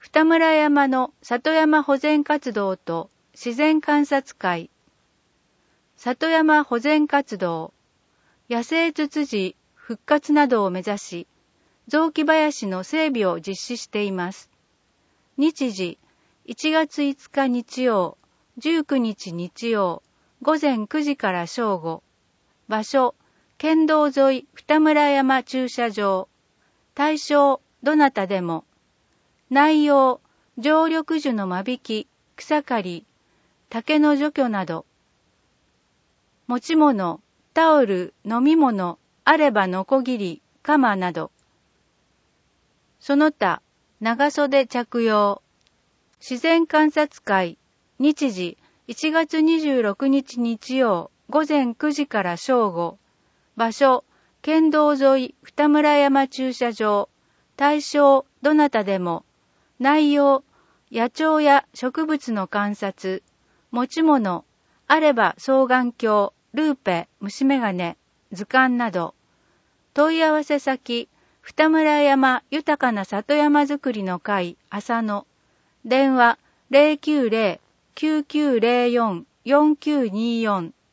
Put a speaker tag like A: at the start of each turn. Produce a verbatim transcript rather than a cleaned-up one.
A: 二村山の里山保全活動と自然観察会。里山保全活動、野生ツツジ復活などを目指し、雑木林の整備を実施しています。日時、いちがついつか日曜、じゅうくにち日曜、ごぜんくじから正午。場所、県道沿い二村山駐車場。対象、どなたでも。内容、常緑樹の間引き、草刈り、竹の除去など。持ち物、タオル、飲み物、あればノコギリ、鎌など。その他、長袖着用。自然観察会、日時、いちがつにじゅうろくにち日曜、ごぜんくじから正午。場所、県道沿い二村山駐車場。対象、どなたでも。内容、野鳥や植物の観察。持ち物、あれば双眼鏡、ルーペ、虫眼鏡、図鑑など。問い合わせ先、二村山豊かな里山づくりの会浅野。電話 ゼロきゅうゼロ きゅうきゅうゼロよん よんきゅうにーよん